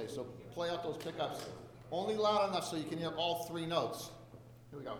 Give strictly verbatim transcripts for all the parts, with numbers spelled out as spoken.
Okay, so play out those pickups. Only loud enough so you can hear all three notes. Here we go.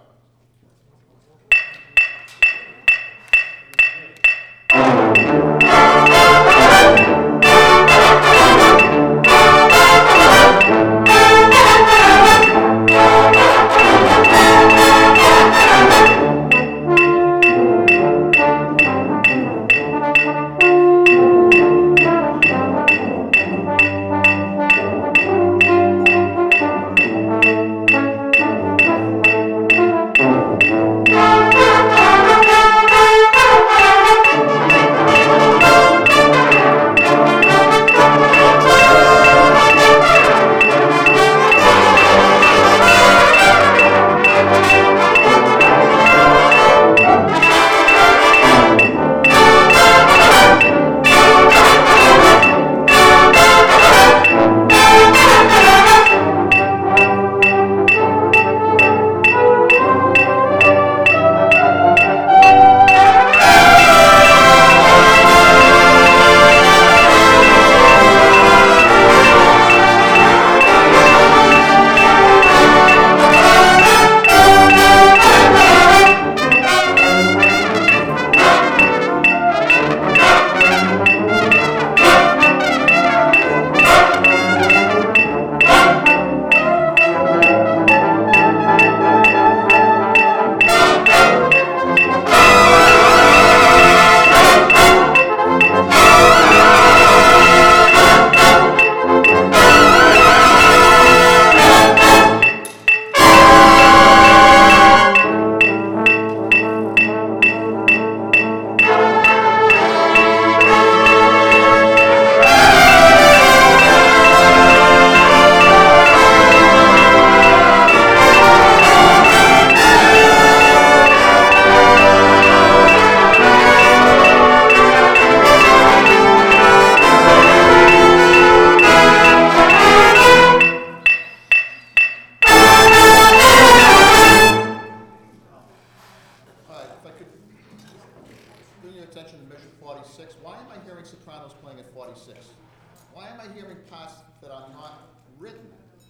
Attention to measure forty-six. Why am I hearing sopranos playing at forty-six? Why am I hearing parts that are not written?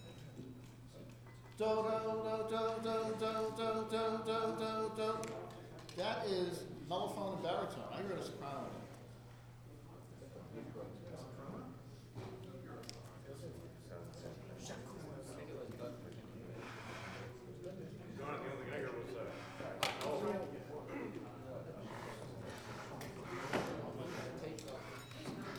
Do, do, do, do, do, do, do, do, do, do, do. That is mellophone and baritone. I heard a soprano.